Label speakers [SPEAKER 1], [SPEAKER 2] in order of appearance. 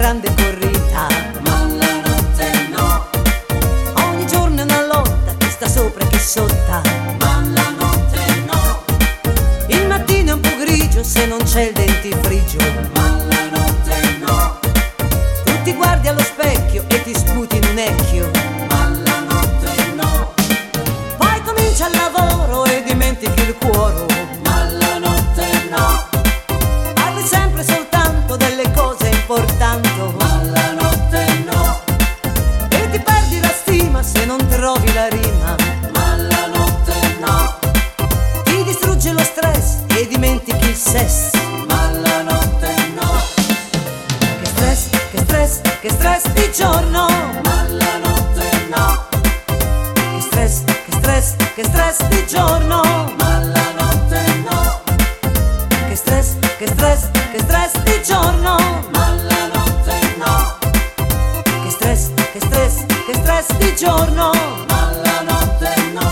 [SPEAKER 1] grande corrida.
[SPEAKER 2] Ma la notte no,
[SPEAKER 1] Ogni giorno è una lotta, chi sta sopra e chi sotto.
[SPEAKER 2] ma la notte no,
[SPEAKER 1] Il mattino è un po' grigio se non c'è il dentifricio.
[SPEAKER 2] ma la notte no,
[SPEAKER 1] Tu ti guardi allo specchio e ti sputi in un ecchio.
[SPEAKER 2] ma la notte no,
[SPEAKER 1] Poi comincia il lavoro e dimentichi il cuore.
[SPEAKER 2] ma la notte no,
[SPEAKER 1] Parli sempre soltanto delle cose importanti.
[SPEAKER 2] ma la notte no,
[SPEAKER 1] E ti perdi la stima se non trovi la rima.
[SPEAKER 2] ma la notte no,
[SPEAKER 1] Ti distrugge lo stress e dimentichi il sesso.
[SPEAKER 2] ma la notte no,
[SPEAKER 1] Che stress, che stress, che stress di giorno.
[SPEAKER 2] ma la notte no,
[SPEAKER 1] Che stress, che stress, che stress di giorno.
[SPEAKER 2] ma la notte no,
[SPEAKER 1] Che stress, che stress, che stress di giorno.
[SPEAKER 2] ma la notte no,
[SPEAKER 1] Che stress, che stress, che stress di giorno.
[SPEAKER 2] ma la notte no.